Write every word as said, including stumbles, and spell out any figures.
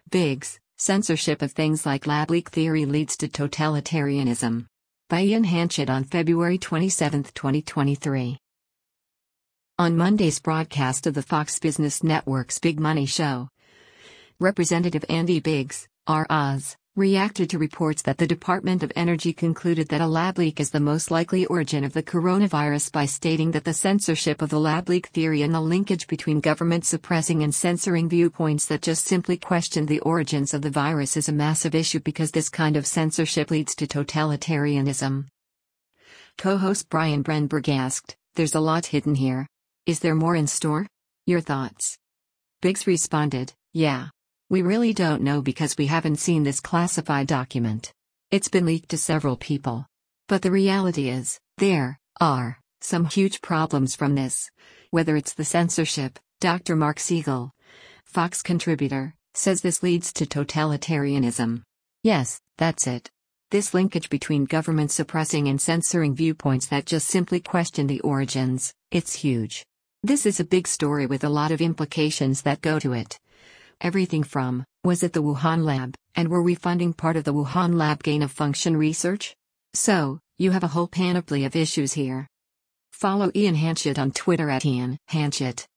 Biggs, censorship of things like lab leak theory leads to totalitarianism. By Ian Hanchett on February twenty-seventh, twenty twenty-three. On Monday's broadcast of the Fox Business Network's Big Money Show, Representative Andy Biggs, R Oz, reacted to reports that the Department of Energy concluded that a lab leak is the most likely origin of the coronavirus by stating that the censorship of the lab leak theory and the linkage between government suppressing and censoring viewpoints that just simply question the origins of the virus is a massive issue because this kind of censorship leads to totalitarianism. Co-host Brian Brenberg asked, "There's a lot hidden here. Is there more in store? Your thoughts?" Biggs responded, "Yeah. We really don't know because we haven't seen this classified document. It's been leaked to several people. But the reality is, there are some huge problems from this. Whether it's the censorship," Doctor Mark Siegel, Fox contributor, says this leads to totalitarianism. Yes, that's it. This linkage between government suppressing and censoring viewpoints that just simply question the origins, it's huge. This is a big story with a lot of implications that go to it. Everything from, was it the Wuhan lab, and were we funding part of the Wuhan lab gain-of-function research? So, you have a whole panoply of issues here. Follow Ian Hanchett on Twitter at Ian Hanchett.